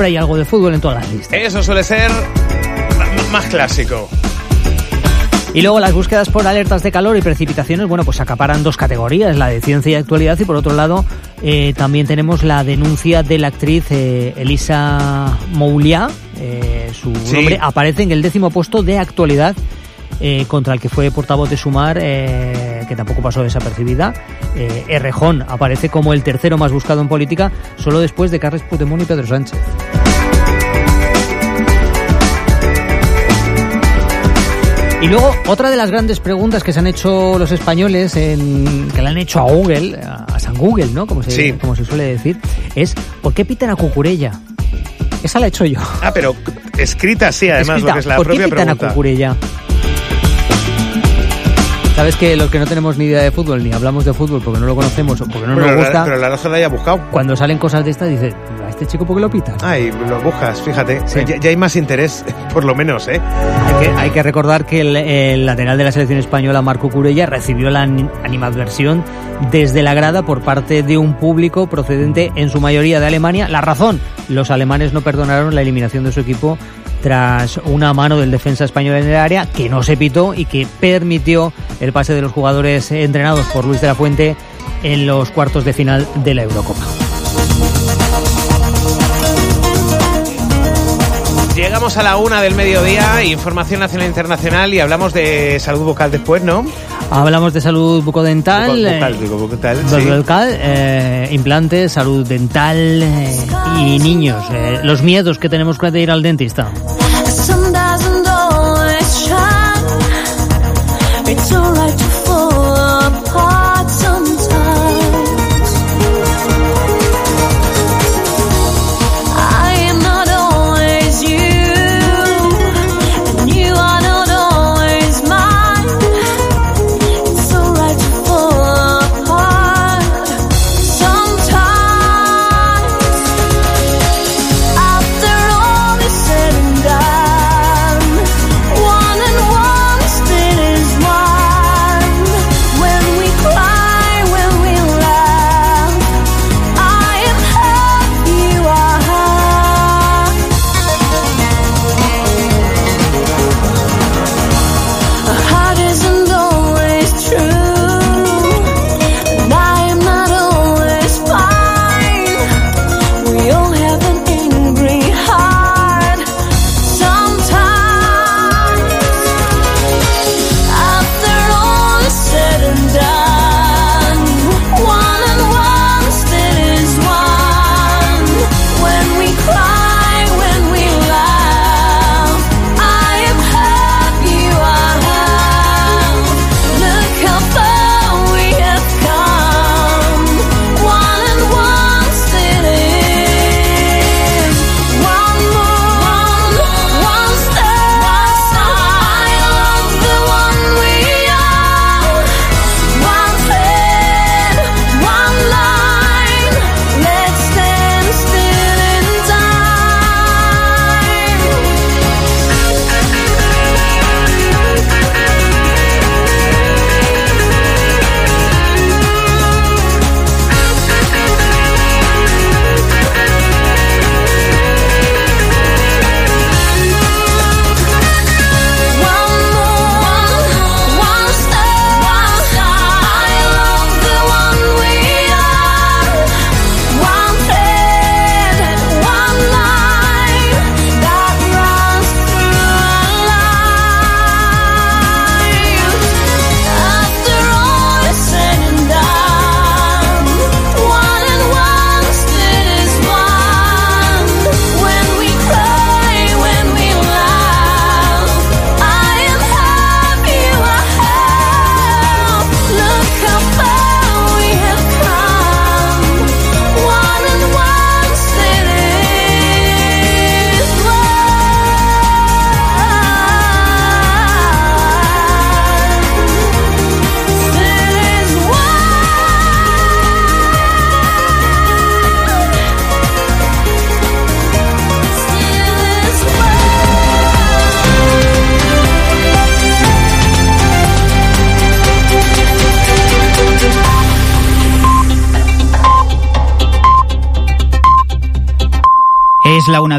hay algo de fútbol en todas las listas. Eso suele ser más clásico. Y luego las búsquedas por alertas de calor y precipitaciones, bueno, pues acaparan dos categorías, la de ciencia y actualidad, y por otro lado también tenemos la denuncia de la actriz Elisa Mouliá. Su nombre aparece en el 10º puesto de actualidad, contra el que fue portavoz de Sumar, que tampoco pasó desapercibida. Errejón aparece como el tercero más buscado en política, solo después de Carles Puigdemont y Pedro Sánchez. Y luego, otra de las grandes preguntas que se han hecho los españoles, que le han hecho a Google, a San Google, ¿no? Como se suele decir, es ¿por qué pitan a Cucurella? Esa la he hecho yo. Ah, pero escrita sí, además, lo que es la propia pregunta. ¿Por qué pitan a Cucurella? Sabes que los que no tenemos ni idea de fútbol, ni hablamos de fútbol porque no lo conocemos o porque no nos gusta... Pero la razón la haya buscado. Cuando salen cosas de estas, dices, ¿a este chico por qué lo pitan? Ay, lo buscas, fíjate. Sí. Ya hay más interés, por lo menos, ¿eh? Hay que recordar que el lateral de la selección española, Marc Cucurella, recibió la animadversión desde la grada por parte de un público procedente en su mayoría de Alemania. La razón, los alemanes no perdonaron la eliminación de su equipo tras una mano del defensa español en el área que no se pitó y que permitió el pase de los jugadores entrenados por Luis de la Fuente en los cuartos de final de la Eurocopa. Llegamos a la 1 del mediodía, información nacional e internacional, y hablamos de salud bucal después, ¿no? Hablamos de salud bucodental, implantes, salud dental y niños. Los miedos que tenemos de ir al dentista. Es la 1